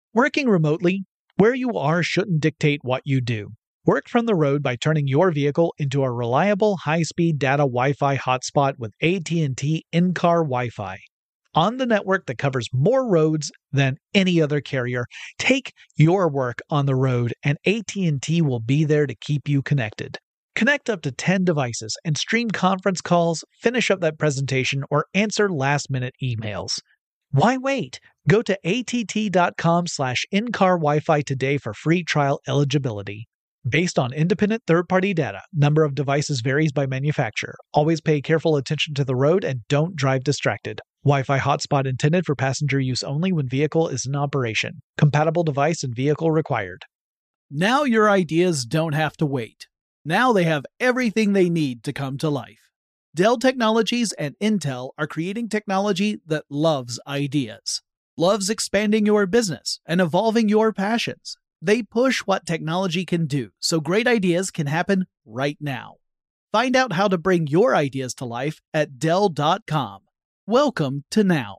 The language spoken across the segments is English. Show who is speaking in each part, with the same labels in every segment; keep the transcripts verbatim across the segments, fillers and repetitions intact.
Speaker 1: Working remotely, where you are shouldn't dictate what you do. Work from the road by turning your vehicle into a reliable high-speed data Wi-Fi hotspot with A T and T in-car Wi-Fi. On the network that covers more roads than any other carrier, take your work on the road and A T and T will be there to keep you connected. Connect up to ten devices and stream conference calls, finish up that presentation, or answer last-minute emails. Why wait? Go to att.com slash in-car Wi-Fi today for free trial eligibility. Based on independent third-party data, number of devices varies by manufacturer. Always pay careful attention to the road and don't drive distracted. Wi-Fi hotspot intended for passenger use only when vehicle is in operation. Compatible device and vehicle required.
Speaker 2: Now your ideas don't have to wait. Now they have everything they need to come to life. Dell Technologies and Intel are creating technology that loves ideas, loves expanding your business and evolving your passions. They push what technology can do so great ideas can happen right now. Find out how to bring your ideas to life at Dell dot com. Welcome to Now.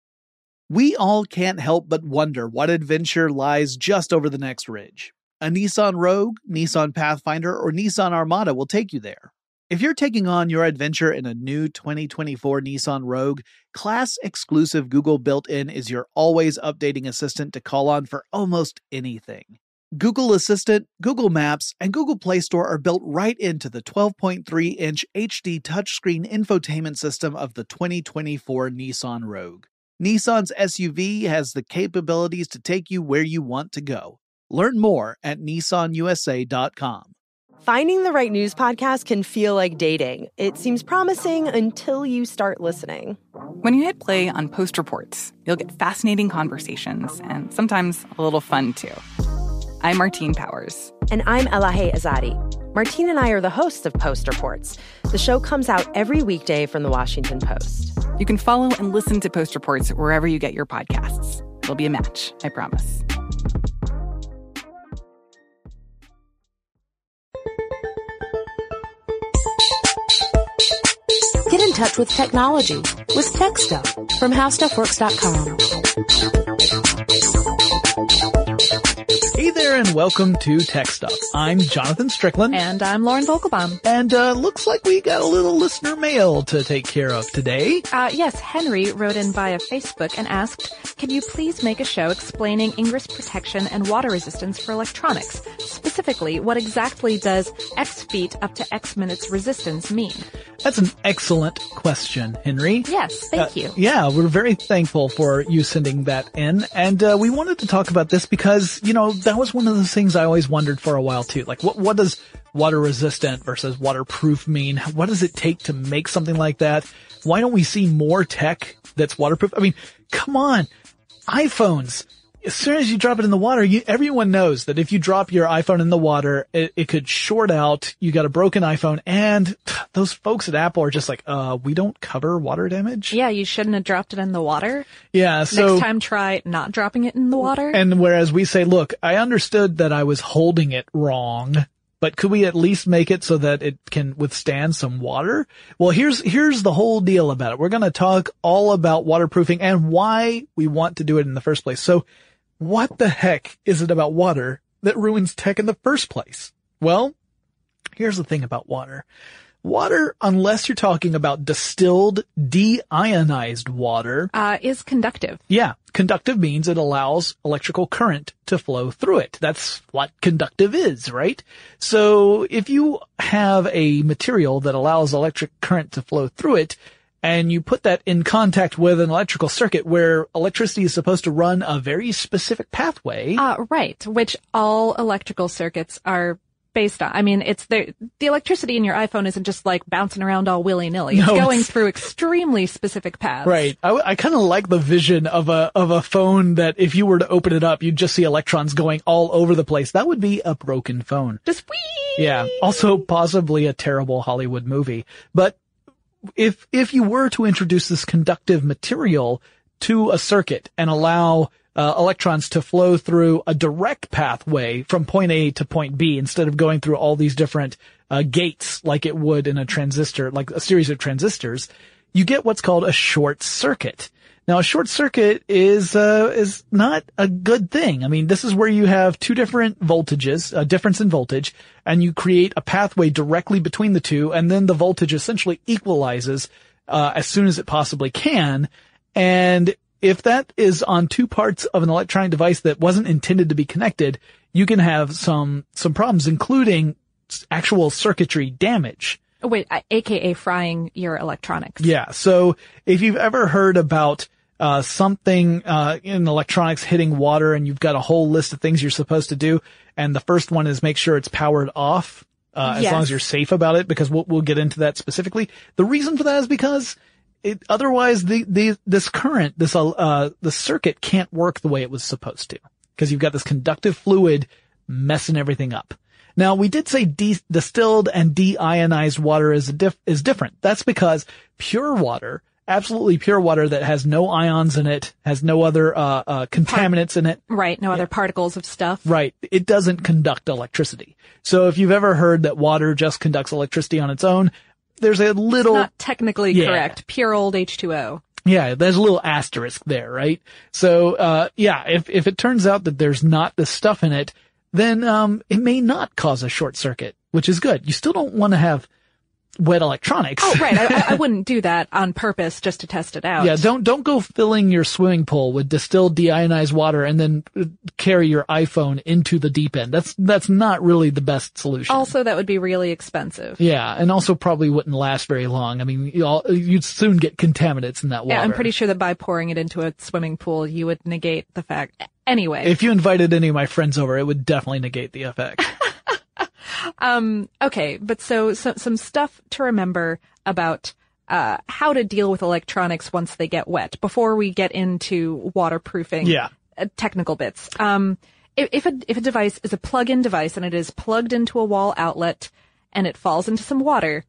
Speaker 2: We all can't help but wonder what adventure lies just over the next ridge. A Nissan Rogue, Nissan Pathfinder, or Nissan Armada will take you there. If you're taking on your adventure in a new twenty twenty-four Nissan Rogue, class-exclusive Google built-in is your always updating assistant to call on for almost anything. Google Assistant, Google Maps, and Google Play Store are built right into the twelve point three inch H D touchscreen infotainment system of the twenty twenty-four Nissan Rogue. Nissan's S U V has the capabilities to take you where you want to go. Learn more at Nissan U S A dot com.
Speaker 3: Finding the right news podcast can feel like dating. It seems promising until you start listening.
Speaker 4: When you hit play on Post Reports, you'll get fascinating conversations and sometimes a little fun, too. I'm Martine Powers.
Speaker 3: And I'm Elahe Azadi. Martine and I are the hosts of Post Reports. The show comes out every weekday from the Washington Post.
Speaker 4: You can follow and listen to Post Reports wherever you get your podcasts. It'll be a match, I promise.
Speaker 5: Get in touch with technology with Tech Stuff from How Stuff Works dot com.
Speaker 2: Hey there and welcome to Tech Stuff. I'm Jonathan Strickland.
Speaker 6: And I'm Lauren Vogelbaum.
Speaker 2: And uh looks like we got a little listener mail to take care of today.
Speaker 6: Uh yes, Henry wrote in via Facebook and asked, can you please make a show explaining ingress protection and water resistance for electronics? Specifically, what exactly does X feet up to X minutes resistance mean?
Speaker 2: That's an excellent question, Henry.
Speaker 6: Yes, thank
Speaker 2: uh,
Speaker 6: you.
Speaker 2: Yeah, we're very thankful for you sending that in. And uh we wanted to talk about this because, you know, that was one of those things I always wondered for a while too. Like, what what does water resistant versus waterproof mean? What does it take to make something like that? Why don't we see more tech that's waterproof? I mean, come on. iPhones. As soon as you drop it in the water, you, everyone knows that if you drop your iPhone in the water, it, it could short out. You got a broken iPhone, and those folks at Apple are just like, uh, we don't cover water damage.
Speaker 6: Yeah, you shouldn't have dropped it in the water.
Speaker 2: Yeah, so.
Speaker 6: Next time try not dropping it in the water.
Speaker 2: And whereas we say, look, I understood that I was holding it wrong, but could we at least make it so that it can withstand some water? Well, here's, here's the whole deal about it. We're going to talk all about waterproofing and why we want to do it in the first place. So, what the heck is it about water that ruins tech in the first place? Well, here's the thing about water. Water, unless you're talking about distilled, deionized water,
Speaker 6: uh, is conductive.
Speaker 2: Yeah. Conductive means it allows electrical current to flow through it. That's what conductive is, right? So if you have a material that allows electric current to flow through it, and you put that in contact with an electrical circuit where electricity is supposed to run a very specific pathway.
Speaker 6: Uh, right, which all electrical circuits are based on. I mean, it's the, the electricity in your iPhone isn't just like bouncing around all willy-nilly. It's
Speaker 2: no,
Speaker 6: going
Speaker 2: it's,
Speaker 6: through extremely specific paths.
Speaker 2: Right. I, I kind of like the vision of a, of a phone that if you were to open it up, you'd just see electrons going all over the place. That would be a broken phone.
Speaker 6: Just whee!
Speaker 2: Yeah. Also possibly a terrible Hollywood movie. But If, if you were to introduce this conductive material to a circuit and allow uh, electrons to flow through a direct pathway from point A to point B instead of going through all these different uh, gates like it would in a transistor, like a series of transistors, you get what's called a short circuit. Now, a short circuit is uh, is not a good thing. I mean, this is where you have two different voltages, a difference in voltage, and you create a pathway directly between the two, and then the voltage essentially equalizes uh, as soon as it possibly can. And if that is on two parts of an electronic device that wasn't intended to be connected, you can have some some problems, including actual circuitry damage.
Speaker 6: Oh, wait, A K A frying your electronics.
Speaker 2: Yeah. So if you've ever heard about uh something uh in electronics hitting water, and you've got a whole list of things you're supposed to do, and the first one is make sure it's powered off, uh as
Speaker 6: Yes.
Speaker 2: long as you're safe about it, because we'll we'll get into that specifically. The reason for that is because it otherwise the the this current, this uh the circuit can't work the way it was supposed to, because you've got this conductive fluid messing everything up. Now, we did say de- distilled and deionized water is a diff- is different. That's because pure water, absolutely pure water that has no ions in it, has no other uh, uh contaminants in it.
Speaker 6: Right, no other particles of stuff.
Speaker 2: Right. It doesn't conduct electricity. So if you've ever heard that water just conducts electricity on its own, there's a little...
Speaker 6: Not technically
Speaker 2: Yeah.
Speaker 6: correct. Pure old H two O.
Speaker 2: Yeah, there's a little asterisk there, right? So, uh, yeah, if, if it turns out that there's not this stuff in it, then, um, it may not cause a short circuit, which is good. You still don't want to have wet electronics.
Speaker 6: Oh, right. I, I wouldn't do that on purpose just to test it out.
Speaker 2: Yeah, don't, don't go filling your swimming pool with distilled deionized water and then carry your iPhone into the deep end. That's, that's not really the best solution.
Speaker 6: Also, that would be really expensive.
Speaker 2: Yeah, and also probably wouldn't last very long. I mean, you all, you'd soon get contaminants in that water.
Speaker 6: Yeah, I'm pretty sure that by pouring it into a swimming pool, you would negate the fact. Anyway.
Speaker 2: If you invited any of my friends over, it would definitely negate the effect.
Speaker 6: Um, okay, but so, so some stuff to remember about uh how to deal with electronics once they get wet before we get into waterproofing
Speaker 2: Yeah.
Speaker 6: uh, technical bits. Um, if, if a if a device is a plug-in device and it is plugged into a wall outlet and it falls into some water,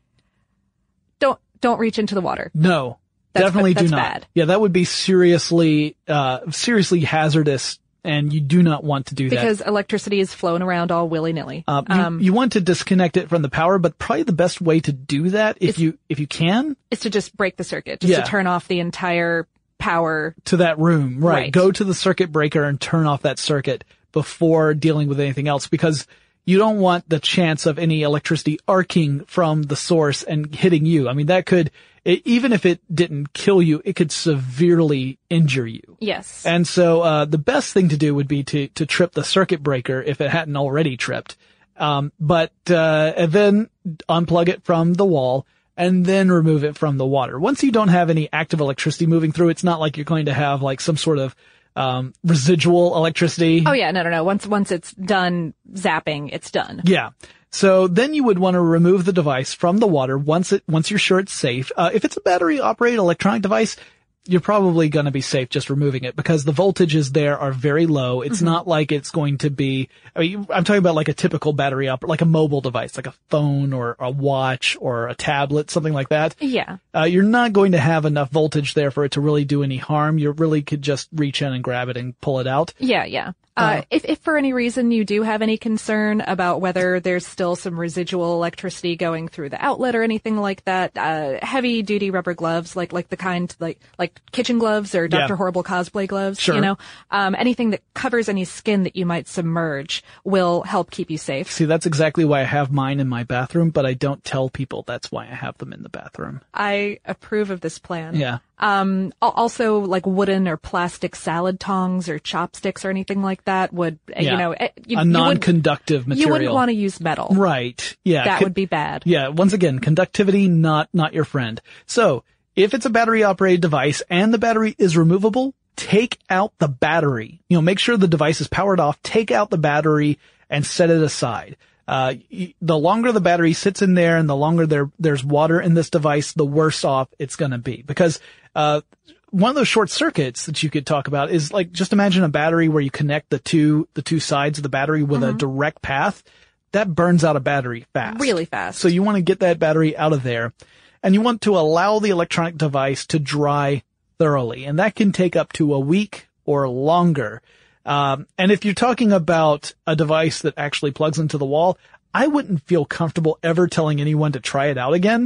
Speaker 6: don't don't reach into the water.
Speaker 2: No,
Speaker 6: That's-
Speaker 2: definitely
Speaker 6: that's
Speaker 2: do not.
Speaker 6: bad.
Speaker 2: Yeah, that would be seriously, uh, seriously hazardous, and you do not want to do that.
Speaker 6: Because electricity is flowing around all willy-nilly.
Speaker 2: Um, you, you want to disconnect it from the power, but probably the best way to do that, if you if you can,
Speaker 6: is to just break the circuit, just
Speaker 2: Yeah.
Speaker 6: to turn off the entire power.
Speaker 2: to that room, right.
Speaker 6: Right.
Speaker 2: Go to the circuit breaker and turn off that circuit before dealing with anything else, because you don't want the chance of any electricity arcing from the source and hitting you. I mean, that could, it, even if it didn't kill you, it could severely injure you.
Speaker 6: Yes.
Speaker 2: And so, uh, the best thing to do would be to, to trip the circuit breaker if it hadn't already tripped. Um, but, uh, and then unplug it from the wall and then remove it from the water. Once you don't have any active electricity moving through, it's not like you're going to have like some sort of, um, residual electricity.
Speaker 6: Oh yeah, no, no, no. Once, once it's done zapping, it's done.
Speaker 2: Yeah. So then you would want to remove the device from the water once it, once you're sure it's safe. Uh, if it's a battery operated electronic device, you're probably going to be safe just removing it, because the voltages there are very low. It's
Speaker 6: Mm-hmm.
Speaker 2: not like it's going to be, I mean, I'm talking about like a typical battery op, like a mobile device, like a phone or a watch or a tablet, something like that.
Speaker 6: Yeah.
Speaker 2: Uh, you're not going to have enough voltage there for it to really do any harm. You really could just reach in and grab it and pull it out.
Speaker 6: Yeah, yeah. Uh, if, if for any reason you do have any concern about whether there's still some residual electricity going through the outlet or anything like that, uh, heavy duty rubber gloves, like, like the kind, like, like kitchen gloves or Doctor
Speaker 2: Yeah.
Speaker 6: Horrible cosplay gloves,
Speaker 2: Sure.
Speaker 6: you know, um, anything that covers any skin that you might submerge will help keep you safe.
Speaker 2: See, that's exactly why I have mine in my bathroom, but I don't tell people that's why I have them in the bathroom.
Speaker 6: I approve of this plan.
Speaker 2: Yeah.
Speaker 6: Um, al- also like wooden or plastic salad tongs or chopsticks or anything like that would, uh,
Speaker 2: Yeah.
Speaker 6: you know, eh, you,
Speaker 2: A
Speaker 6: you wouldn't-
Speaker 2: non-conductive material.
Speaker 6: You wouldn't want to use metal.
Speaker 2: Right. Yeah.
Speaker 6: That
Speaker 2: Con-
Speaker 6: would be bad.
Speaker 2: Yeah. Once again, conductivity, not, not your friend. So if it's a battery operated device and the battery is removable, take out the battery. You know, make sure the device is powered off, take out the battery and set it aside. Uh, y- the longer the battery sits in there and the longer there, there's water in this device, the worse off it's going to be, because, uh, one of those short circuits that you could talk about is like, just imagine a battery where you connect the two, the two sides of the battery with a direct path. That burns out a battery fast.
Speaker 6: Really fast.
Speaker 2: So you want to get that battery out of there, and you want to allow the electronic device to dry thoroughly. And that can take up to a week or longer. Um, and if you're talking about a device that actually plugs into the wall, I wouldn't feel comfortable ever telling anyone to try it out again,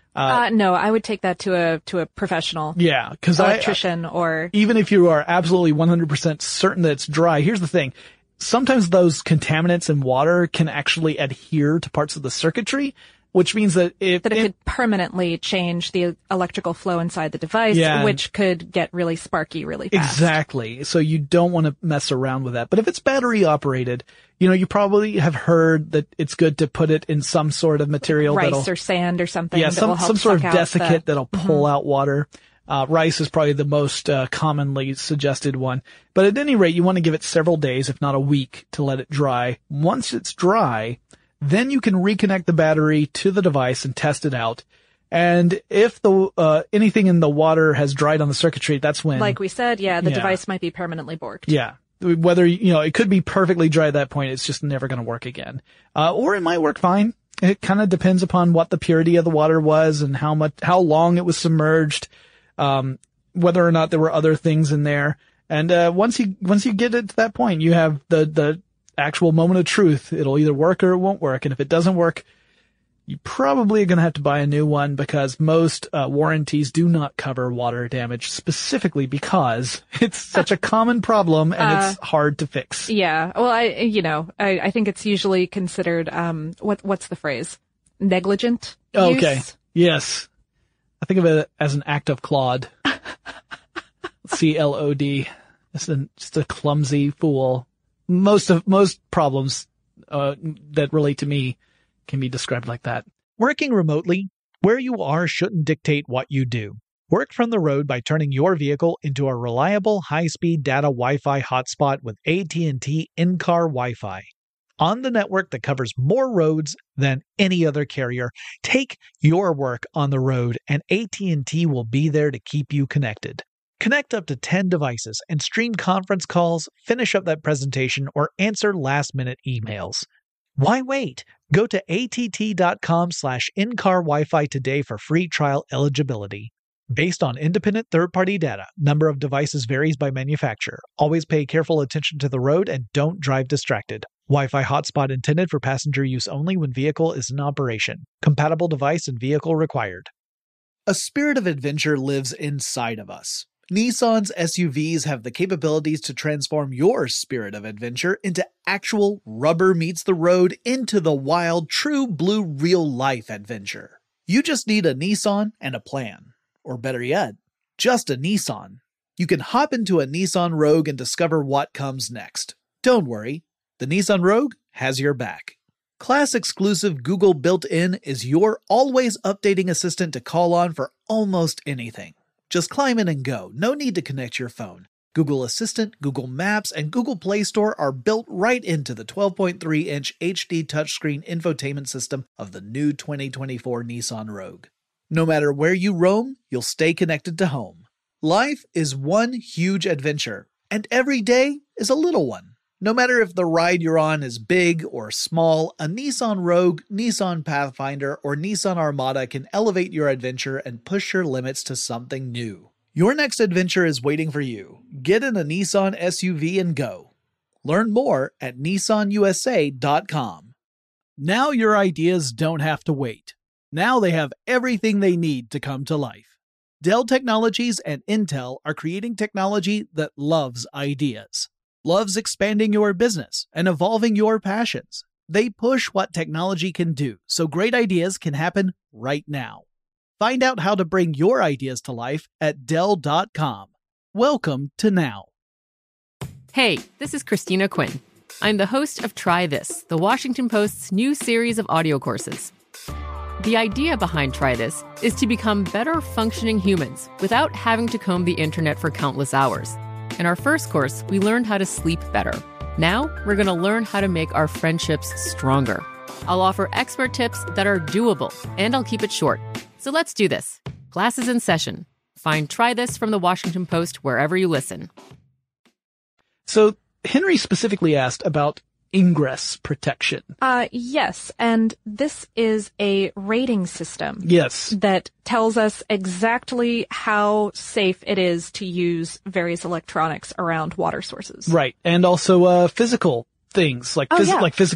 Speaker 6: Uh, no, I would take that to a to a professional.
Speaker 2: Yeah, because
Speaker 6: electrician I, or
Speaker 2: even if you are absolutely one hundred percent certain that it's dry, here's the thing. Sometimes those contaminants in water can actually adhere to parts of the circuitry, which means that if
Speaker 6: that it,
Speaker 2: it
Speaker 6: could permanently change the electrical flow inside the device,
Speaker 2: yeah.
Speaker 6: which could get really sparky really fast.
Speaker 2: Exactly. So you don't want to mess around with that. But if it's battery operated, you know, you probably have heard that it's good to put it in some sort of material.
Speaker 6: Rice
Speaker 2: that'll,
Speaker 6: or sand or something.
Speaker 2: Yeah,
Speaker 6: that
Speaker 2: some,
Speaker 6: will help
Speaker 2: some sort of
Speaker 6: suck
Speaker 2: desiccate
Speaker 6: the,
Speaker 2: that'll pull
Speaker 6: mm-hmm.
Speaker 2: out water. Uh, rice is probably the most uh, commonly suggested one. But at any rate, you want to give it several days, if not a week, to let it dry. Once it's dry, then you can reconnect the battery to the device and test it out. And if the uh anything in the water has dried on the circuitry, that's when...
Speaker 6: Like we said, yeah, the
Speaker 2: yeah.
Speaker 6: device might be permanently borked.
Speaker 2: Yeah. Whether, you know, it could be perfectly dry at that point, it's just never going to work again. Uh, or it might work fine. It kind of depends upon what the purity of the water was and how much, how long it was submerged. Um, whether or not there were other things in there. And, uh, once you, once you get it to that point, you have the, the actual moment of truth. It'll either work or it won't work. And if it doesn't work, you probably are going to have to buy a new one because most, uh, warranties do not cover water damage specifically because it's such a common problem and uh, it's hard to fix.
Speaker 6: Yeah. Well, I, you know, I, I think it's usually considered, um, what, what's the phrase? Negligent use?
Speaker 2: Okay. Yes. I think of it as an act of Claude. C L O D. It's a, just a clumsy fool. Most of, most problems, uh, that relate to me can be described like that.
Speaker 1: Working remotely, where you are shouldn't dictate what you do. Work from the road by turning your vehicle into a reliable high-speed data Wi-Fi hotspot with A T and T in-car Wi-Fi. On the network that covers more roads than any other carrier, take your work on the road and A T and T will be there to keep you connected. Connect up to ten devices and stream conference calls, finish up that presentation, or answer last-minute emails. Why wait? Go to att.com slash in-car Wi-Fi today for free trial eligibility. Based on independent third-party data, number of devices varies by manufacturer. Always pay careful attention to the road and don't drive distracted. Wi-Fi hotspot intended for passenger use only when vehicle is in operation. Compatible device and vehicle required.
Speaker 2: A spirit of adventure lives inside of us. Nissan's S U Vs have the capabilities to transform your spirit of adventure into actual rubber meets the road into the wild, true blue real-life adventure. You just need a Nissan and a plan. Or better yet, just a Nissan. You can hop into a Nissan Rogue and discover what comes next. Don't worry, the Nissan Rogue has your back. Class-exclusive Google built-in is your always updating assistant to call on for almost anything. Just climb in and go. No need to connect your phone. Google Assistant, Google Maps, and Google Play Store are built right into the twelve point three inch H D touchscreen infotainment system of the new twenty twenty-four Nissan Rogue. No matter where you roam, you'll stay connected to home. Life is one huge adventure, and every day is a little one. No matter if the ride you're on is big or small, a Nissan Rogue, Nissan Pathfinder, or Nissan Armada can elevate your adventure and push your limits to something new. Your next adventure is waiting for you. Get in a Nissan S U V and go. Learn more at nissan u s a dot com. Now your ideas don't have to wait. Now they have everything they need to come to life. Dell Technologies and Intel are creating technology that loves ideas. Loves expanding your business and evolving your passions. They push what technology can do so great ideas can happen right now. Find out how to bring your ideas to life at dell dot com. Welcome to Now.
Speaker 7: Hey, this is Christina Quinn. I'm the host of Try This, the Washington Post's new series of audio courses. The idea behind Try This is to become better functioning humans without having to comb the internet for countless hours. In our first course, we learned how to sleep better. Now, we're going to learn how to make our friendships stronger. I'll offer expert tips that are doable, and I'll keep it short. So let's do this. Class is in session. Find Try This from the Washington Post wherever you listen.
Speaker 2: So, Henry specifically asked about ingress protection.
Speaker 6: Uh, yes, and this is a rating system.
Speaker 2: Yes.
Speaker 6: That tells us exactly how safe it is to use various electronics around water sources.
Speaker 2: Right, and also uh, physical things, like,
Speaker 6: oh,
Speaker 2: phys-
Speaker 6: yeah.
Speaker 2: like physical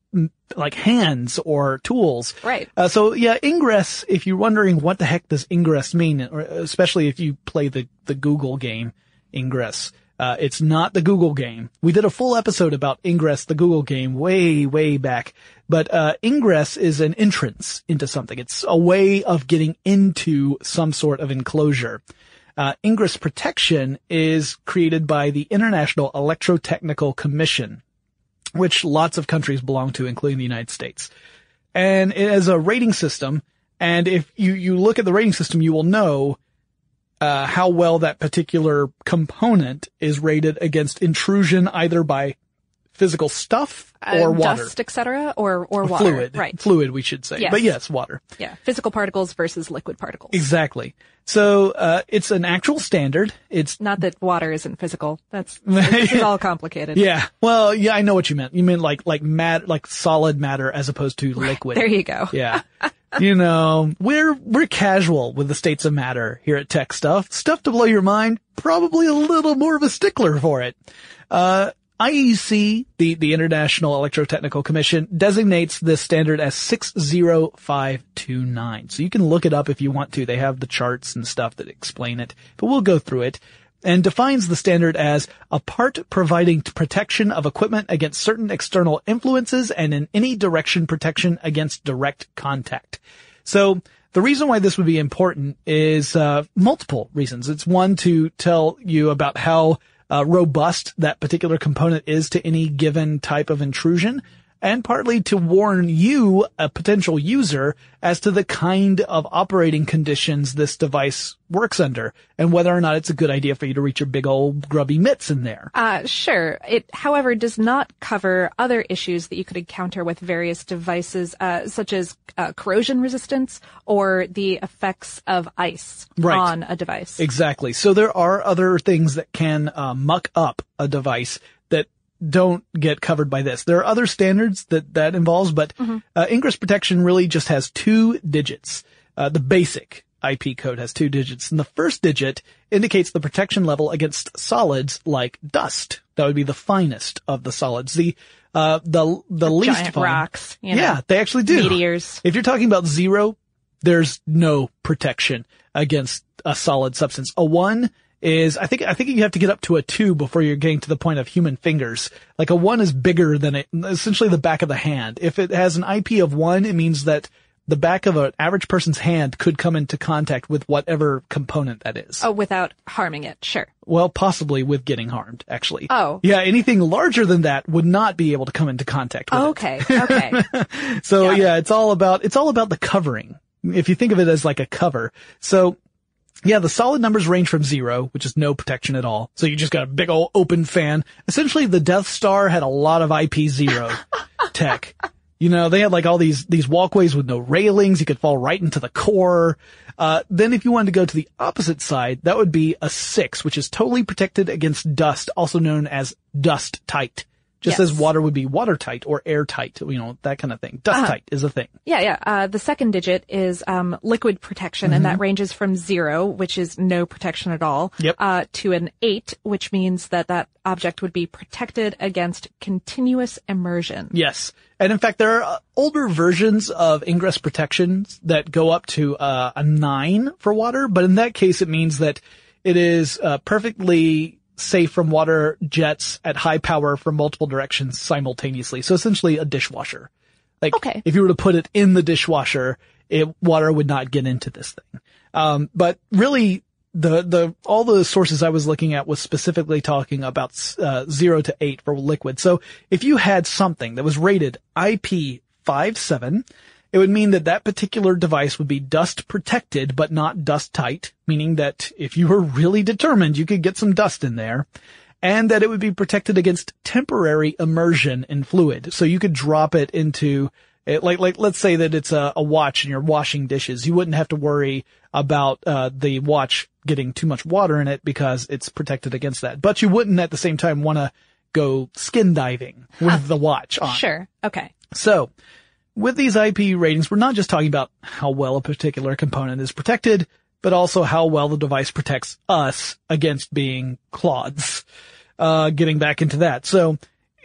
Speaker 2: like hands or tools.
Speaker 6: Right.
Speaker 2: Uh, so yeah, Ingress, if you're wondering what the heck does Ingress mean, or especially if you play the, the Google game Ingress, uh, it's not the Google game. We did a full episode about Ingress, the Google game, way, way back. But, uh, Ingress is an entrance into something. It's a way of getting into some sort of enclosure. Uh, Ingress protection is created by the International Electrotechnical Commission, which lots of countries belong to, including the United States. And it has a rating system, and if you, you look at the rating system, you will know, uh, how well that particular component is rated against intrusion either by physical stuff or
Speaker 6: uh,
Speaker 2: water.
Speaker 6: Dust, et cetera, or, or water.
Speaker 2: Fluid.
Speaker 6: Right.
Speaker 2: Fluid, we should say.
Speaker 6: Yes.
Speaker 2: But yes, water.
Speaker 6: Yeah. Physical particles versus liquid particles.
Speaker 2: Exactly. So, uh, it's an actual standard. It's
Speaker 6: Not that water isn't physical. That's, this is all complicated.
Speaker 2: Yeah. Well, yeah, I know what you meant. You mean like, like mat, like solid matter as opposed to liquid.
Speaker 6: There you go.
Speaker 2: Yeah. You know, we're, we're casual with the states of matter here at Tech Stuff. Stuff to blow your mind, probably a little more of a stickler for it. Uh, I E C, the, the International Electrotechnical Commission, designates this standard as six zero five two nine. So you can look it up if you want to. They have the charts and stuff that explain it, but we'll go through it. And defines the standard as a part providing protection of equipment against certain external influences and in any direction protection against direct contact. So the reason why this would be important is uh multiple reasons. It's one, to tell you about how uh robust that particular component is to any given type of intrusion, and partly to warn you, a potential user, as to the kind of operating conditions this device works under, and whether or not it's a good idea for you to reach your big old grubby mitts in there.
Speaker 6: Uh, sure. It, however, does not cover other issues that you could encounter with various devices, uh, such as uh, corrosion resistance or the effects of ice
Speaker 2: Right.
Speaker 6: on a device.
Speaker 2: Exactly. So there are other things that can uh, muck up a device that don't get covered by this. There are other standards that that involves, but mm-hmm. uh, Ingress protection really just has two digits. Uh, the basic I P code has two digits, and the first digit indicates the protection level against solids like dust. That would be the finest of the solids. The uh the the least
Speaker 6: Giant
Speaker 2: fine.
Speaker 6: rocks. You know,
Speaker 2: yeah, they actually do.
Speaker 6: Meteors.
Speaker 2: If you're talking about zero, there's no protection against a solid substance. A one is, I think, I think you have to get up to a two before you're getting to the point of human fingers. Like a one is bigger than it, essentially the back of the hand. If it has an I P of one, it means that the back of an average person's hand could come into contact with whatever component that is.
Speaker 6: Oh, without harming it. Sure.
Speaker 2: Well, possibly with getting harmed, actually.
Speaker 6: Oh.
Speaker 2: Yeah, anything larger than that would not be able to come into contact with
Speaker 6: Okay.
Speaker 2: it.
Speaker 6: Okay.
Speaker 2: So
Speaker 6: Got
Speaker 2: yeah,
Speaker 6: it.
Speaker 2: it's all about, it's all about the covering. If you think of it as like a cover. So, yeah, the solid numbers range from zero, which is no protection at all. So you just got a big old open fan. Essentially, the Death Star had a lot of I P zero tech. You know, they had like all these, these walkways with no railings. You could fall right into the core. Uh, then if you wanted to go to the opposite side, that would be a six, which is totally protected against dust, also known as dust tight. Just
Speaker 6: Yes.
Speaker 2: as water would be watertight or airtight, you know, that kind of thing. Dust
Speaker 6: Uh-huh.
Speaker 2: tight is a thing.
Speaker 6: Yeah, yeah. Uh, the second digit is um, liquid protection, and that ranges from zero, which is no protection at all,
Speaker 2: Yep.
Speaker 6: uh, to an eight, which means that that object would be protected against continuous immersion.
Speaker 2: Yes. And in fact, there are uh, older versions of ingress protections that go up to uh, a nine for water, but in that case, it means that it is uh, perfectly safe from water jets at high power from multiple directions simultaneously. So essentially a dishwasher. Like,
Speaker 6: Okay.
Speaker 2: if you were to put it in the dishwasher, it, water would not get into this thing. Um, but really, the, the, all the sources I was looking at was specifically talking about, uh, zero to eight for liquid. So if you had something that was rated I P five seven, it would mean that that particular device would be dust protected, but not dust tight, meaning that if you were really determined, you could get some dust in there, and that it would be protected against temporary immersion in fluid. So you could drop it into, it, like, like, let's say that it's a, a watch and you're washing dishes. You wouldn't have to worry about, uh, the watch getting too much water in it because it's protected against that. But you wouldn't at the same time want to go skin diving with the watch on.
Speaker 6: Sure. Okay.
Speaker 2: So, with these I P ratings, we're not just talking about how well a particular component is protected, but also how well the device protects us against being clods. Uh, getting back into that. So,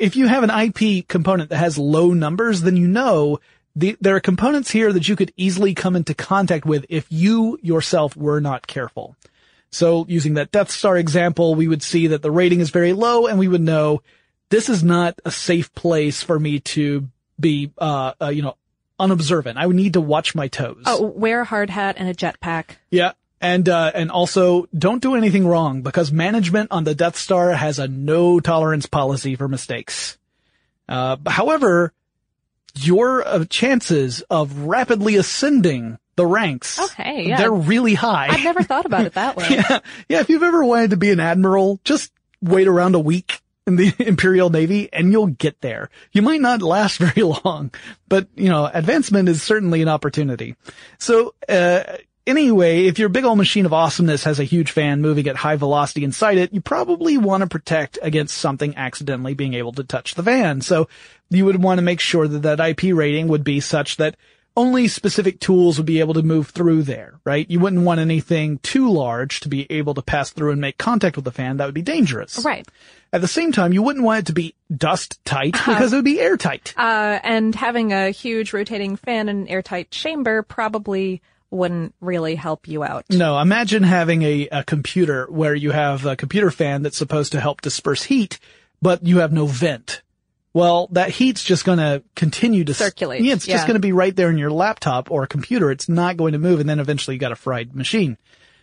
Speaker 2: if you have an I P component that has low numbers, then you know the, there are components here that you could easily come into contact with if you yourself were not careful. So using that Death Star example, we would see that the rating is very low, and we would know this is not a safe place for me to be, uh, uh you know, unobservant. I would need to watch my toes.
Speaker 6: Oh, wear a hard hat and a jetpack.
Speaker 2: Yeah. And, uh, and also don't do anything wrong, because management on the Death Star has a no tolerance policy for mistakes. Uh, however, your uh, chances of rapidly ascending the ranks,
Speaker 6: okay, yeah.
Speaker 2: they're really high.
Speaker 6: I've never thought about it that way.
Speaker 2: yeah. Yeah. If you've ever wanted to be an admiral, just wait around a week in the Imperial Navy and you'll get there. You might not last very long, but, you know, advancement is certainly an opportunity. So, uh, anyway, if your big old machine of awesomeness has a huge fan moving at high velocity inside it, you probably want to protect against something accidentally being able to touch the fan. So you would want to make sure that that I P rating would be such that only specific tools would be able to move through there, right? You wouldn't want anything too large to be able to pass through and make contact with the fan. That would be dangerous.
Speaker 6: Right.
Speaker 2: At the same time, you wouldn't want it to be dust tight because uh, it would be airtight.
Speaker 6: Uh, and having a huge rotating fan in an airtight chamber probably wouldn't really help you out.
Speaker 2: No, imagine having a, a computer where you have a computer fan that's supposed to help disperse heat, but you have no vent. Well, that heat's just going to continue to
Speaker 6: circulate.
Speaker 2: Yeah, it's
Speaker 6: yeah.
Speaker 2: just going to be right there in your laptop or a computer. It's not going to move, and then eventually you got a fried machine.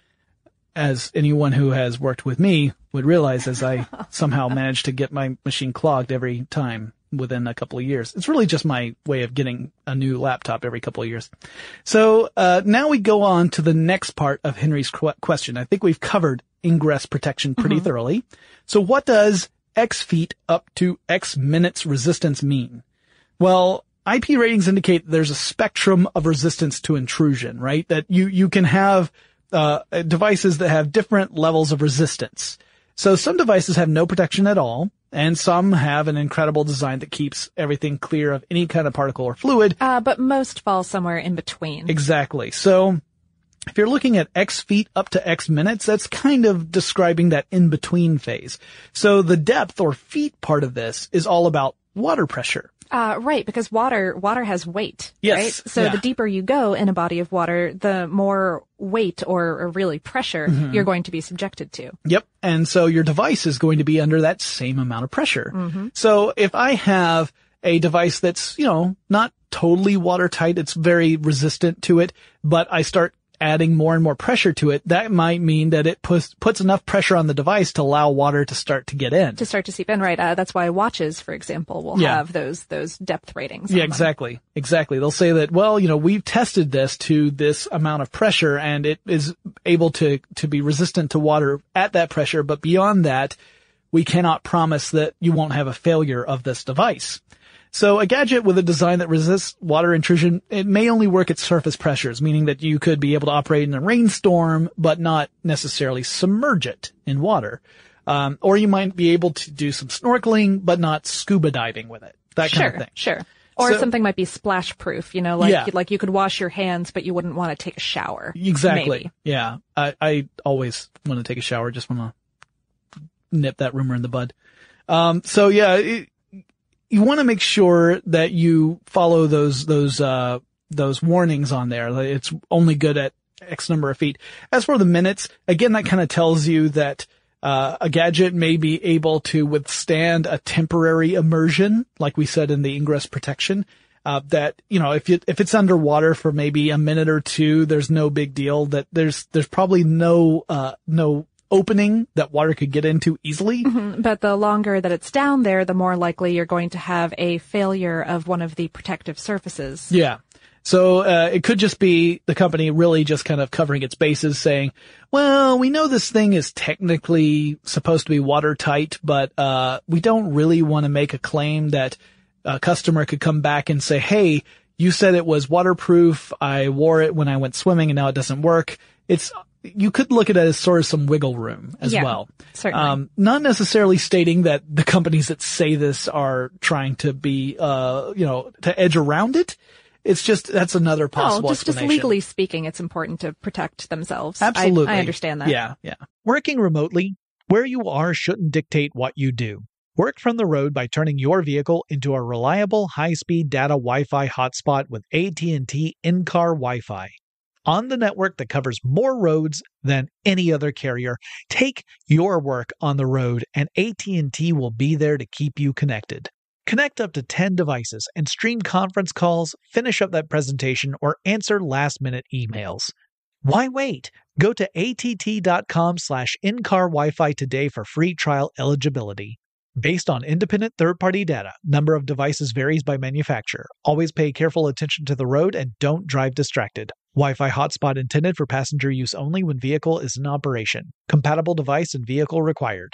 Speaker 2: As anyone who has worked with me would realize, as I somehow managed to get my machine clogged every time within a couple of years. It's really just my way of getting a new laptop every couple of years. So uh now we go on to the next part of Henry's qu- question. I think we've covered ingress protection pretty mm-hmm. thoroughly. So what does X feet up to X minutes resistance mean? Well, I P ratings indicate that there's a spectrum of resistance to intrusion, right? That you, you can have, uh, devices that have different levels of resistance. So some devices have no protection at all, and some have an incredible design that keeps everything clear of any kind of particle or fluid.
Speaker 6: Uh, but most fall somewhere in between.
Speaker 2: Exactly. So if you're looking at X feet up to X minutes, that's kind of describing that in-between phase. So the depth or feet part of this is all about water pressure.
Speaker 6: Uh, right, because water, water has weight,
Speaker 2: yes,
Speaker 6: right? So
Speaker 2: yeah.
Speaker 6: the deeper you go in a body of water, the more weight or, or really pressure mm-hmm. you're going to be subjected to.
Speaker 2: Yep. And so your device is going to be under that same amount of pressure.
Speaker 6: Mm-hmm.
Speaker 2: So if I have a device that's, you know, not totally watertight, it's very resistant to it, but I start adding more and more pressure to it, that might mean that it puts puts enough pressure on the device to allow water to start to get in.
Speaker 6: To start to seep in, right. Uh, that's why watches, for example, will
Speaker 2: yeah.
Speaker 6: have those those depth ratings.
Speaker 2: Yeah, exactly. Exactly. They'll say that, well, you know, we've tested this to this amount of pressure and it is able to to be resistant to water at that pressure, but beyond that, we cannot promise that you won't have a failure of this device. So a gadget with a design that resists water intrusion, it may only work at surface pressures, meaning that you could be able to operate in a rainstorm, but not necessarily submerge it in water. Um, or you might be able to do some snorkeling, but not scuba diving with it. That
Speaker 6: sure,
Speaker 2: kind of thing.
Speaker 6: Sure. Or
Speaker 2: so,
Speaker 6: something might be splash proof, you know, like,
Speaker 2: yeah.
Speaker 6: like you could wash your hands, but you wouldn't want to take a shower.
Speaker 2: Exactly.
Speaker 6: Maybe.
Speaker 2: Yeah. I, I always want to take a shower, just want to nip that rumor in the bud. Um, so yeah, it, you want to make sure that you follow those, those, uh, those warnings on there. It's only good at X number of feet. As for the minutes, again, that kind of tells you that, uh, a gadget may be able to withstand a temporary immersion, like we said in the ingress protection. Uh, that, you know, if you, if it's underwater for maybe a minute or two, there's no big deal. That there's, there's probably no, uh, no, opening that water could get into easily.
Speaker 6: Mm-hmm. But the longer that it's down there, the more likely you're going to have a failure of one of the protective surfaces.
Speaker 2: Yeah. So, uh, it could just be the company really just kind of covering its bases saying, well, we know this thing is technically supposed to be watertight, but, uh, we don't really want to make a claim that a customer could come back and say, hey, you said it was waterproof. I wore it when I went swimming and now it doesn't work. It's, you could look at it as sort of some wiggle room as
Speaker 6: yeah,
Speaker 2: well.
Speaker 6: Certainly.
Speaker 2: Um, not necessarily stating that the companies that say this are trying to be, uh, you know, to edge around it. It's just, that's another possible
Speaker 6: oh, just,
Speaker 2: explanation.
Speaker 6: Just legally speaking, it's important to protect themselves.
Speaker 2: Absolutely.
Speaker 6: I, I understand that.
Speaker 2: Yeah, yeah.
Speaker 1: Working remotely, where you are shouldn't dictate what you do. Work from the road by turning your vehicle into a reliable high-speed data Wi-Fi hotspot with A T and T in-car Wi-Fi. On the network that covers more roads than any other carrier, take your work on the road and A T and T will be there to keep you connected. Connect up to ten devices and stream conference calls, finish up that presentation, or answer last-minute emails. Why wait? Go to att.com slash in-car Wi-Fi today for free trial eligibility. Based on independent third-party data, number of devices varies by manufacturer. Always pay careful attention to the road and don't drive distracted. Wi-Fi hotspot intended for passenger use only when vehicle is in operation. Compatible device and vehicle required.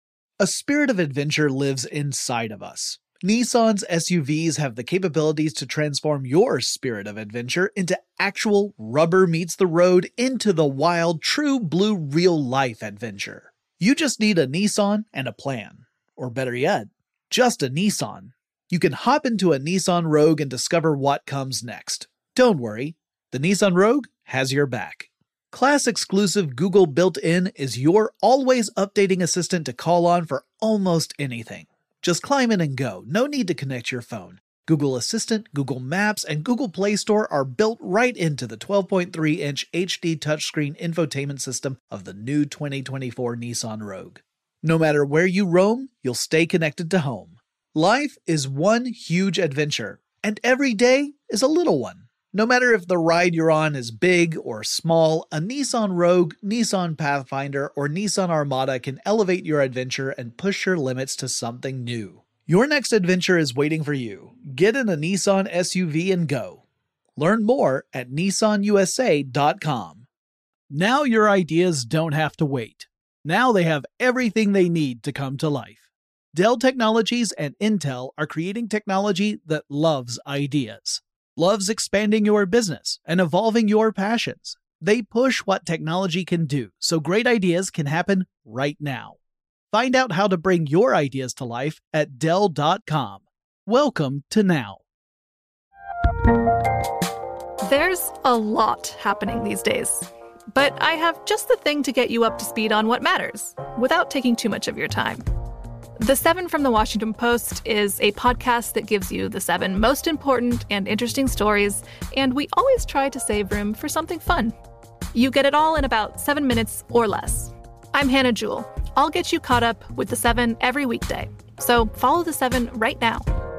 Speaker 2: A spirit of adventure lives inside of us. Nissan's S U Vs have the capabilities to transform your spirit of adventure into actual rubber meets the road into the wild, true blue real-life adventure. You just need a Nissan and a plan. Or better yet, just a Nissan. You can hop into a Nissan Rogue and discover what comes next. Don't worry, the Nissan Rogue has your back. Class-exclusive Google built-in is your always updating assistant to call on for almost anything. Just climb in and go, no need to connect your phone. Google Assistant, Google Maps, and Google Play Store are built right into the twelve point three inch H D touchscreen infotainment system of the new twenty twenty-four Nissan Rogue. No matter where you roam, you'll stay connected to home. Life is one huge adventure, and every day is a little one. No matter if the ride you're on is big or small, a Nissan Rogue, Nissan Pathfinder, or Nissan Armada can elevate your adventure and push your limits to something new. Your next adventure is waiting for you. Get in a Nissan S U V and go. Learn more at nissan u s a dot com.
Speaker 8: Now your ideas don't have to wait. Now they have everything they need to come to life. Dell Technologies and Intel are creating technology that loves ideas, loves expanding your business and evolving your passions. They push what technology can do so great ideas can happen right now. Find out how to bring your ideas to life at dell dot com. Welcome to Now.
Speaker 6: There's a lot happening these days. But I have just the thing to get you up to speed on what matters, without taking too much of your time. The Seven from the Washington Post is a podcast that gives you the seven most important and interesting stories, and we always try to save room for something fun. You get it all in about seven minutes or less. I'm Hannah Jewell. I'll get you caught up with the seven every weekday. So follow the seven right now.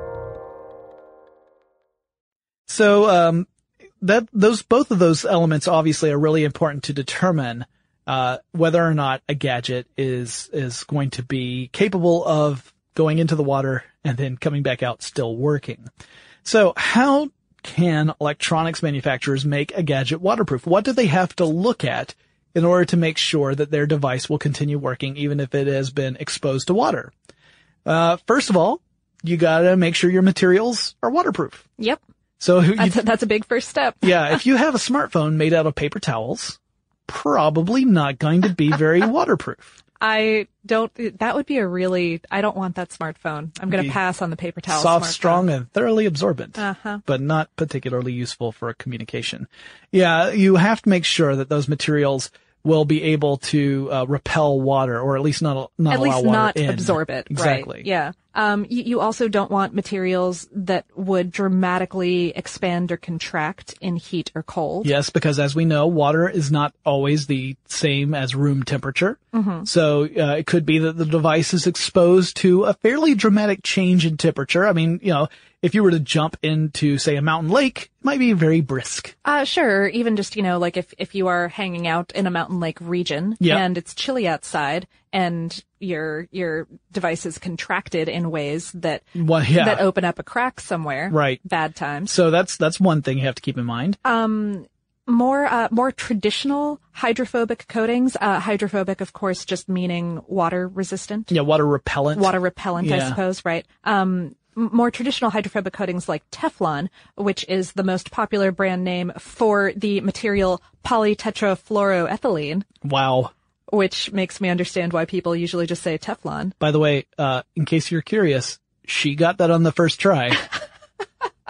Speaker 2: So, um... That those both of those elements obviously are really important to determine uh, whether or not a gadget is is going to be capable of going into the water and then coming back out still working. So how can electronics manufacturers make a gadget waterproof? What do they have to look at in order to make sure that their device will continue working even if it has been exposed to water? Uh, first of all, you gotta make sure your materials are waterproof.
Speaker 6: Yep.
Speaker 2: So you,
Speaker 6: that's, a, that's a big first step.
Speaker 2: Yeah, if you have a smartphone made out of paper towels, probably not going to be very waterproof.
Speaker 6: I don't, that would be a really, I don't want that smartphone. I'm going to pass on the paper towel.
Speaker 2: Soft,
Speaker 6: smartphone.
Speaker 2: strong, and thoroughly absorbent,
Speaker 6: uh-huh.
Speaker 2: but not particularly useful for communication. Yeah, you have to make sure that those materials will be able to uh, repel water, or at least not not
Speaker 6: at
Speaker 2: allow
Speaker 6: least
Speaker 2: water
Speaker 6: not
Speaker 2: in.
Speaker 6: absorb it.
Speaker 2: Exactly.
Speaker 6: Right. Yeah. Um, you, you also don't want materials that would dramatically expand or contract in heat or cold.
Speaker 2: Yes, because as we know, water is not always the same as room temperature.
Speaker 6: Mm-hmm.
Speaker 2: So uh, it could be that the device is exposed to a fairly dramatic change in temperature. I mean, you know, if you were to jump into, say, a mountain lake, it might be very brisk.
Speaker 6: Uh, sure. Even just, you know, like if, if you are hanging out in a mountain lake region
Speaker 2: yep.
Speaker 6: and it's chilly outside and your, your device is contracted in ways that,
Speaker 2: well, yeah.
Speaker 6: that open up a crack somewhere.
Speaker 2: Right.
Speaker 6: Bad times.
Speaker 2: So that's, that's one thing you have to keep in mind.
Speaker 6: Um, more, uh, more traditional hydrophobic coatings, uh, hydrophobic, of course, just meaning water resistant.
Speaker 2: Yeah. Water repellent.
Speaker 6: Water repellent,
Speaker 2: yeah.
Speaker 6: I suppose. Right. Um, more traditional hydrophobic coatings like Teflon, which is the most popular brand name for the material polytetrafluoroethylene.
Speaker 2: Wow.
Speaker 6: Which makes me understand why people usually just say Teflon.
Speaker 2: By the way, uh, in case you're curious, she got that on the first try.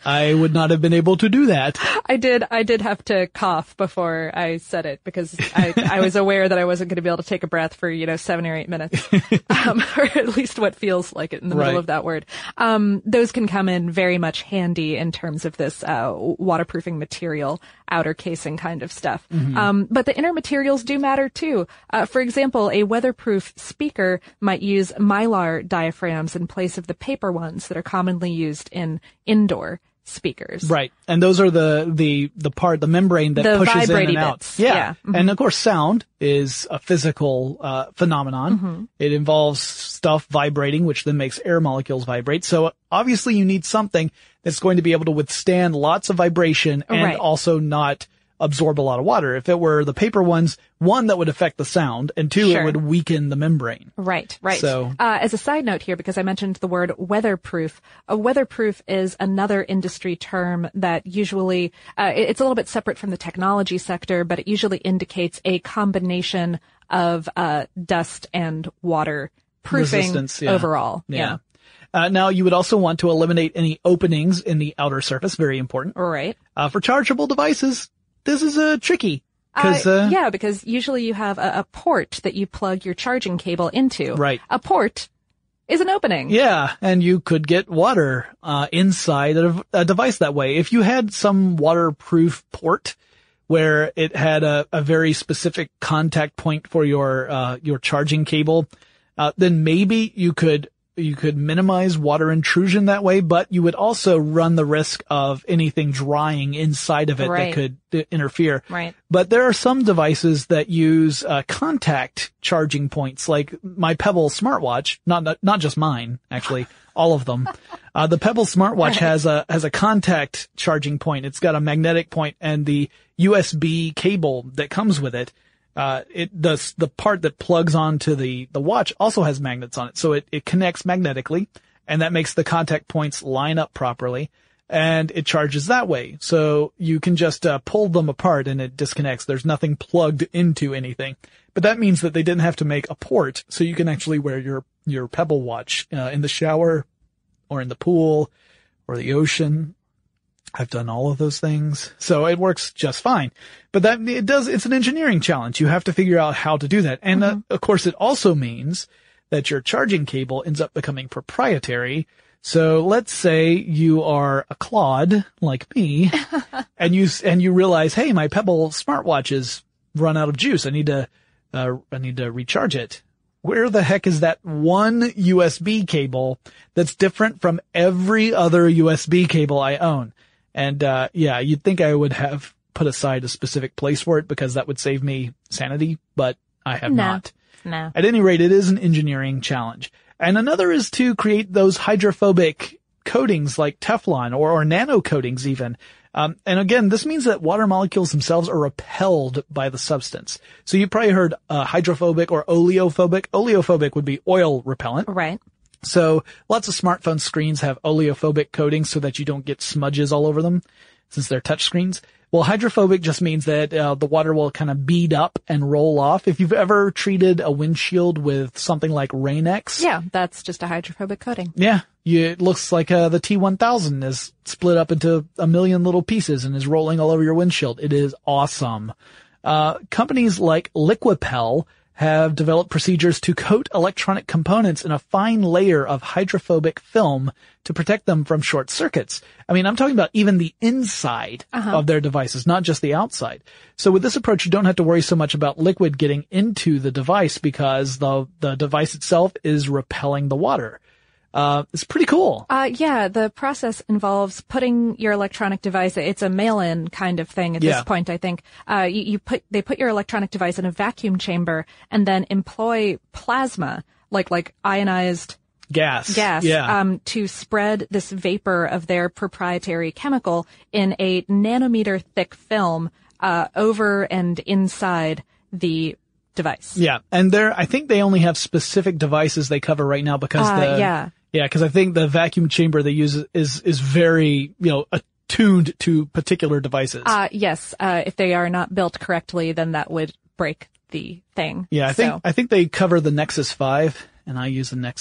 Speaker 2: I would not have been able to do that.
Speaker 6: I did, I did have to cough before I said it because I, I was aware that I wasn't going to be able to take a breath for, you know, seven or eight minutes. Um, or at least what feels like it in the
Speaker 2: Right.
Speaker 6: middle of that word. Um, those can come in very much handy in terms of this, uh, waterproofing material, outer casing kind of stuff.
Speaker 2: Mm-hmm.
Speaker 6: Um, but the inner materials do matter too. Uh, for example, a weatherproof speaker might use mylar diaphragms in place of the paper ones that are commonly used in indoor speakers.
Speaker 2: Right. And those are the, the, the part, the membrane that
Speaker 6: The
Speaker 2: pushes in
Speaker 6: vibrating
Speaker 2: and out.
Speaker 6: bits.
Speaker 2: Yeah.
Speaker 6: Yeah. Mm-hmm.
Speaker 2: And of course, sound is a physical, uh, phenomenon.
Speaker 6: Mm-hmm.
Speaker 2: It involves stuff vibrating, which then makes air molecules vibrate. So obviously you need something that's going to be able to withstand lots of vibration and
Speaker 6: Right.
Speaker 2: also not absorb a lot of water. If it were the paper ones, one, that would affect the sound, and two,
Speaker 6: Sure.
Speaker 2: it would weaken the membrane.
Speaker 6: Right, right.
Speaker 2: So-
Speaker 6: uh, as a side note here, because I mentioned the word weatherproof, a weatherproof is another industry term that usually, uh, it- it's a little bit separate from the technology sector, but it usually indicates a combination of, uh, dust and water proofing
Speaker 2: Resistance, yeah.
Speaker 6: overall.
Speaker 2: Yeah. Uh, now you would also want to eliminate any openings in the outer surface. Very important.
Speaker 6: Right.
Speaker 2: Uh, for chargeable devices, this is, uh, tricky. Cause,
Speaker 6: Uh,
Speaker 2: uh,
Speaker 6: yeah, because usually you have a, a port that you plug your charging cable into.
Speaker 2: Right.
Speaker 6: A port is an opening.
Speaker 2: Yeah, and you could get water uh inside of a device that way. If you had some waterproof port where it had a, a very specific contact point for your uh your charging cable, uh then maybe you could you could minimize water intrusion that way, but you would also run the risk of anything drying inside of it
Speaker 6: Right.
Speaker 2: that could uh, interfere.
Speaker 6: Right.
Speaker 2: But there are some devices that use uh, contact charging points, like my Pebble smartwatch. Not not, not just mine, actually, all of them. Uh, the Pebble smartwatch has a has a contact charging point. It's got a magnetic point, and the U S B cable that comes with it. Uh, it the the part that plugs onto the the watch also has magnets on it, so it it connects magnetically, and that makes the contact points line up properly. And it charges that way. So you can just uh, pull them apart and it disconnects. There's nothing plugged into anything. But that means that they didn't have to make a port, so you can actually wear your, your Pebble watch uh, in the shower or in the pool or the ocean. I've done all of those things. So it works just fine. But that, it does, it's an engineering challenge. You have to figure out how to do that. And mm-hmm. uh, of course it also means that your charging cable ends up becoming proprietary. So let's say you are a clod like me and you, and you realize, hey, my Pebble smartwatch is run out of juice. I need to, uh, I need to recharge it. Where the heck is that one U S B cable that's different from every other U S B cable I own? And, uh, yeah, you'd think I would have put aside a specific place for it because that would save me sanity, but I have
Speaker 6: no,
Speaker 2: not.
Speaker 6: No.
Speaker 2: At any rate, it is an engineering challenge. And another is to create those hydrophobic coatings like Teflon or, or nano coatings even. Um, and again, this means that water molecules themselves are repelled by the substance. So you probably heard, uh, hydrophobic or oleophobic. Oleophobic would be oil repellent.
Speaker 6: Right.
Speaker 2: So lots of smartphone screens have oleophobic coatings so that you don't get smudges all over them since they're touch screens. Well, hydrophobic just means that uh, the water will kind of bead up and roll off. If you've ever treated a windshield with something like Rain-X.
Speaker 6: Yeah, that's just a hydrophobic coating.
Speaker 2: Yeah. You, it looks like uh, the T one thousand is split up into a million little pieces and is rolling all over your windshield. It is awesome. Uh, companies like Liquipel have developed procedures to coat electronic components in a fine layer of hydrophobic film to protect them from short circuits. I mean, I'm talking about even the inside uh-huh. of their devices, not just the outside. So with this approach, you don't have to worry so much about liquid getting into the device because the, the device itself is repelling the water. Uh, it's pretty cool.
Speaker 6: Uh, yeah, the process involves putting your electronic device, it's a mail-in kind of thing at
Speaker 2: yeah.
Speaker 6: this point, I think. Uh, you, you put, they put your electronic device in a vacuum chamber and then employ plasma, like, like ionized
Speaker 2: gas,
Speaker 6: gas,
Speaker 2: yeah.
Speaker 6: um, to spread this vapor of their proprietary chemical in a nanometer thick film, uh, over and inside the device.
Speaker 2: Yeah. And there, I think they only have specific devices they cover right now because
Speaker 6: uh,
Speaker 2: the,
Speaker 6: yeah.
Speaker 2: Yeah, because I think the vacuum chamber they use is is very, you know, attuned to particular devices.
Speaker 6: Uh, yes. Uh, if they are not built correctly, then that would break the thing.
Speaker 2: Yeah, I
Speaker 6: so.
Speaker 2: think I think they cover the Nexus five, and I use the Nexus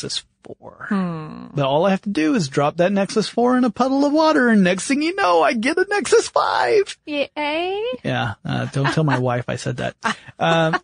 Speaker 2: four.
Speaker 6: Hmm.
Speaker 2: But all I have to do is drop that Nexus four in a puddle of water, and next thing you know, I get a Nexus five.
Speaker 6: Yay.
Speaker 2: Yeah, uh, don't tell my wife I said that. Um,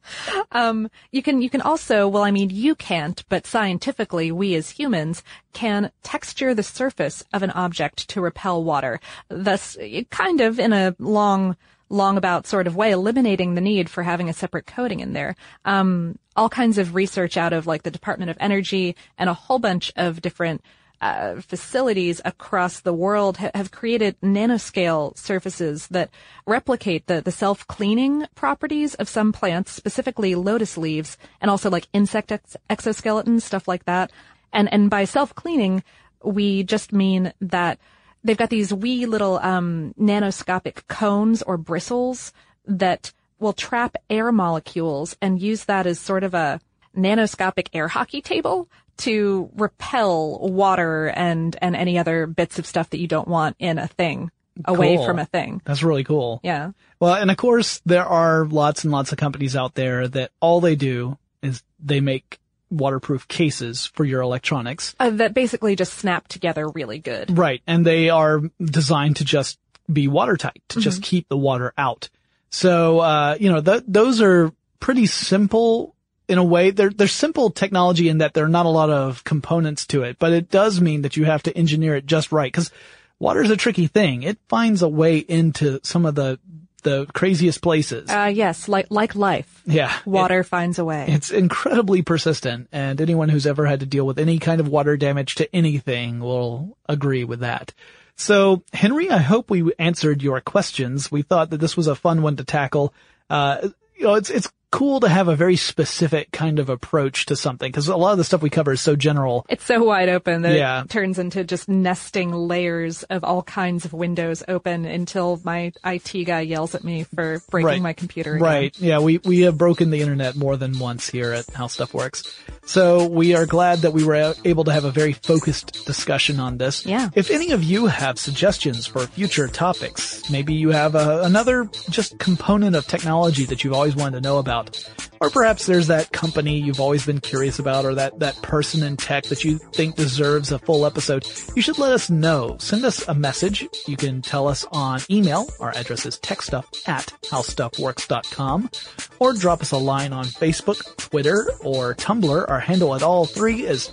Speaker 6: um, you can, you can also, well, I mean, you can't, but scientifically, we as humans can texture the surface of an object to repel water. Thus, kind of in a long, long about sort of way, eliminating the need for having a separate coating in there. Um, all kinds of research out of like the Department of Energy and a whole bunch of different uh, facilities across the world ha- have created nanoscale surfaces that replicate the, the self-cleaning properties of some plants, specifically lotus leaves, and also like insect ex- exoskeletons, stuff like that. And, and by self-cleaning, we just mean that they've got these wee little um nanoscopic cones or bristles that will trap air molecules and use that as sort of a nanoscopic air hockey table to repel water and and any other bits of stuff that you don't want in a thing, away
Speaker 2: Cool.
Speaker 6: from a thing.
Speaker 2: That's really cool.
Speaker 6: Yeah.
Speaker 2: Well, and of course, there are lots and lots of companies out there that all they do is they make waterproof cases for your electronics.
Speaker 6: Uh, that basically just snap together really good.
Speaker 2: Right. And they are designed to just be watertight, to
Speaker 6: Mm-hmm.
Speaker 2: just keep the water out. So, uh, you know, th- those are pretty simple in a way. They're, they're simple technology in that there are not a lot of components to it, but it does mean that you have to engineer it just right. Cause water is a tricky thing. It finds a way into some of the, the craziest places.
Speaker 6: Uh, yes, like, like life.
Speaker 2: Yeah.
Speaker 6: Water it, finds a way.
Speaker 2: It's incredibly persistent, and anyone who's ever had to deal with any kind of water damage to anything will agree with that. So, Henry, I hope we answered your questions. We thought that this was a fun one to tackle. Uh, you know, it's, it's cool to have a very specific kind of approach to something, because a lot of the stuff we cover is so general.
Speaker 6: It's so wide open that
Speaker 2: Yeah.
Speaker 6: it turns into just nesting layers of all kinds of windows open until my I T guy yells at me for breaking
Speaker 2: Right.
Speaker 6: my computer again.
Speaker 2: Right. Yeah, we, we have broken the internet more than once here at How Stuff Works. So we are glad that we were able to have a very focused discussion on this.
Speaker 6: Yeah.
Speaker 2: If any of you have suggestions for future topics, maybe you have a, another just component of technology that you've always wanted to know about, or perhaps there's that company you've always been curious about, or that, that person in tech that you think deserves a full episode, you should let us know. Send us a message. You can tell us on email. Our address is techstuff at howstuffworks dot com, or drop us a line on Facebook, Twitter, or Tumblr. Our handle at all three is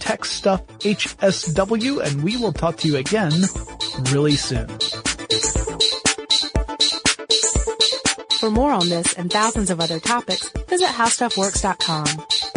Speaker 2: TechStuffHSW, and we will talk to you again really soon.
Speaker 5: For more on this and thousands of other topics, visit how stuff works dot com.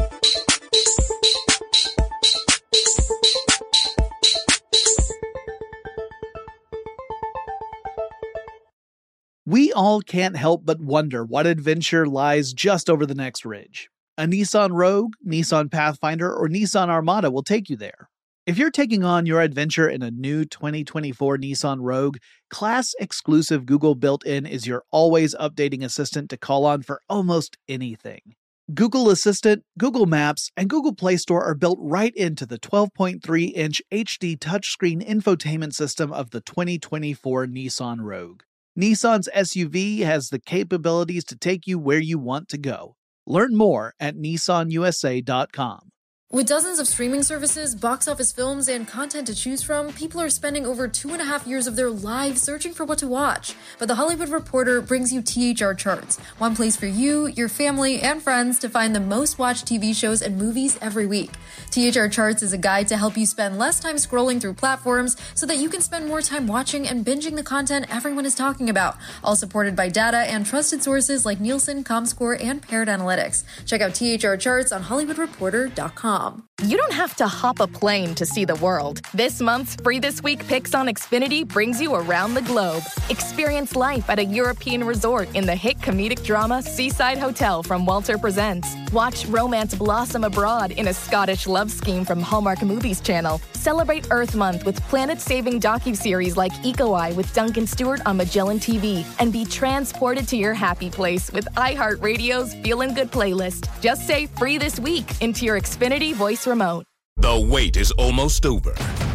Speaker 8: We all can't help but wonder what adventure lies just over the next ridge. A Nissan Rogue, Nissan Pathfinder, or Nissan Armada will take you there. If you're taking on your adventure in a new twenty twenty-four Nissan Rogue, class-exclusive Google built-in is your always updating assistant to call on for almost anything. Google Assistant, Google Maps, and Google Play Store are built right into the twelve point three inch H D touchscreen infotainment system of the twenty twenty-four Nissan Rogue. Nissan's S U V has the capabilities to take you where you want to go. Learn more at nissan u s a dot com.
Speaker 9: With dozens of streaming services, box office films, and content to choose from, people are spending over two and a half years of their lives searching for what to watch. But The Hollywood Reporter brings you T H R Charts, one place for you, your family, and friends to find the most watched T V shows and movies every week. T H R Charts is a guide to help you spend less time scrolling through platforms so that you can spend more time watching and binging the content everyone is talking about, all supported by data and trusted sources like Nielsen, Comscore, and Parrot Analytics. Check out T H R Charts on hollywood reporter dot com.
Speaker 10: You don't have to hop a plane to see the world. This month's Free This Week Picks on Xfinity brings you around the globe. Experience life at a European resort in the hit comedic drama Seaside Hotel from Walter Presents. Watch romance blossom abroad in a Scottish love scheme from Hallmark Movies Channel. Celebrate Earth Month with planet-saving docuseries like Eco Eye with Duncan Stewart on Magellan T V. And be transported to your happy place with iHeartRadio's Feelin' Good playlist. Just say Free This Week into your Xfinity voice remote.
Speaker 11: The wait is almost over.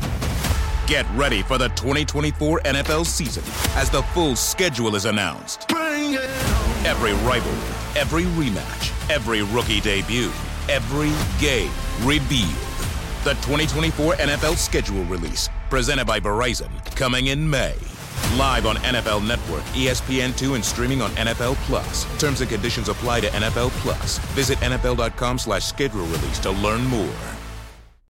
Speaker 11: Get ready for the twenty twenty-four N F L season as the full schedule is announced. Bring it on. Every rivalry, every rematch, every rookie debut, every game revealed. The twenty twenty-four N F L schedule release, presented by Verizon, coming in May. Live on N F L Network, E S P N two, and streaming on N F L Plus. Terms and conditions apply to N F L Plus. Visit N F L dot com slash schedule release to learn more.